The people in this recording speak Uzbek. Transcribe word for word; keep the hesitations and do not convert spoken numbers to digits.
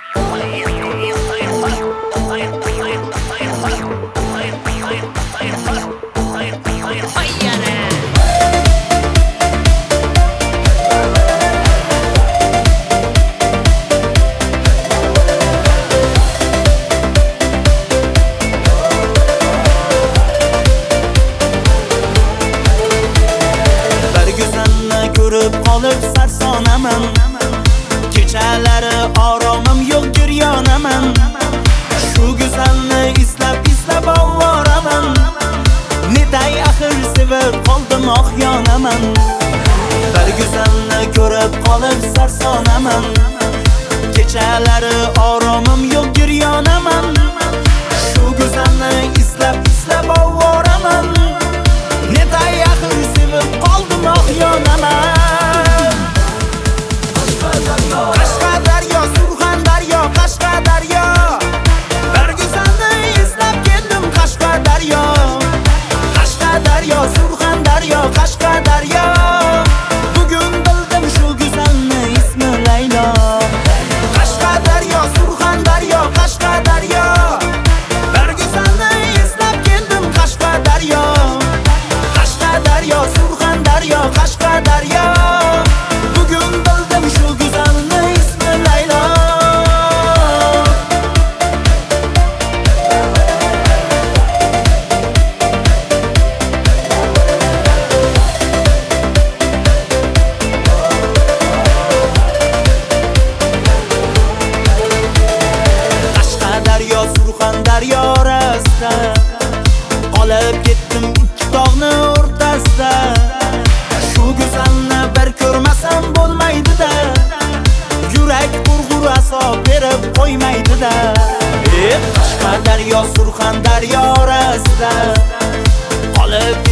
Ko'rib qolib sarsonaman, kechalari oromim yo'q giryonaman. Shu go'zalni izlab izlab ovoraman, netay axir sevib qoldim oxyonaman. Bir go'zalni ko'rib qolib sarsonaman, kechalari oromim yo'q giryonaman. Shu go'zalni izlab izlab ovoraman, netay axir sevib qoldim oxyonaman. Qashqadaryo, Surxondaryo, Qashqadaryo, bir go'zalni izlab keldim Qashqadaryo. Qashqadaryo, Surxondaryo, Qashqadaryo, bugun bildim shu go'zalni ismi Laylo. Qashqadaryo, Surxondaryo, Qashqadaryo, bir go'zalni izlab keldim Qashqadaryo. Qashqadaryo, Surxondaryo, Qashqadaryo, bugun bildim shu go'zalni ismi Laylo. Qashqadaryo, Surxondaryo orasida qolib ketdim ikki tog'ni o'rtasida. Shu go'zalni bir ko'rmasam bo'lmaydi-da, yurak g'urg'ur asob berib qo'ymaydi-da. Qashqadaryo, Surxondaryo orasida qolib